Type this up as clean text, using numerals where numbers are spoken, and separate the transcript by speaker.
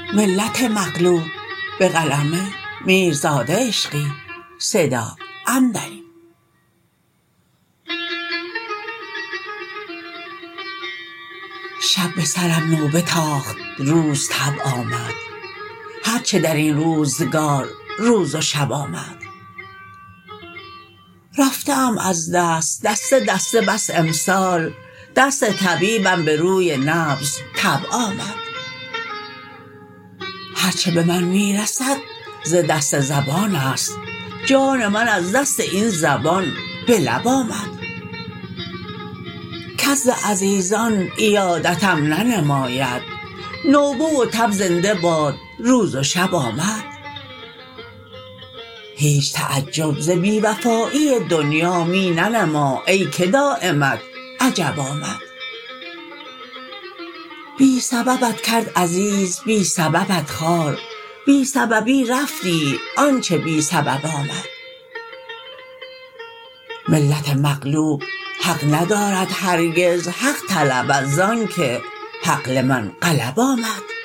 Speaker 1: ملت مغلوب به قلم میرزاده عشقی. صدا عمدنی. شب به سرم نوبه تاخت روز تب آمد، هرچه در این روزگار روز و شب آمد. رفته ام از دست دسته دسته بس امسال، دست طبیبم به روی نبض تب آمد. هرچه به من میرسد ز دست زبان است، جان من از دست این زبان به لب آمد. کس ز عزیزان عیادتم ننماید، نوبه و تب زنده باد روز و شب آمد. هیچ تعجب ز بی وفایی دنیا می ننما ای که دایمت عجب آمد. بی سببت کرد عزیز بی سببت خوار، بی سببی رفتی آنچه بی سبب آمد. ملت مغلوب حق ندارد هرگز حق طلبد زانکه حق لمن غلب آمد.